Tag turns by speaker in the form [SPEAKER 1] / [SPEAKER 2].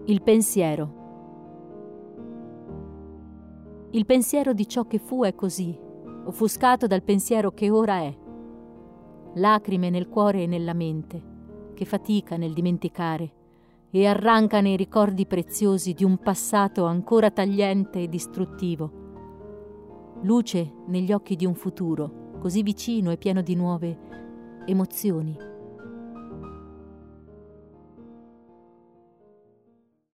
[SPEAKER 1] Il pensiero. Il pensiero di ciò che fu è così, offuscato dal pensiero che ora è. Lacrime nel cuore e nella mente, che fatica nel dimenticare e arranca nei ricordi preziosi di un passato ancora tagliente e distruttivo. Luce negli occhi di un futuro, così vicino e pieno di nuove emozioni.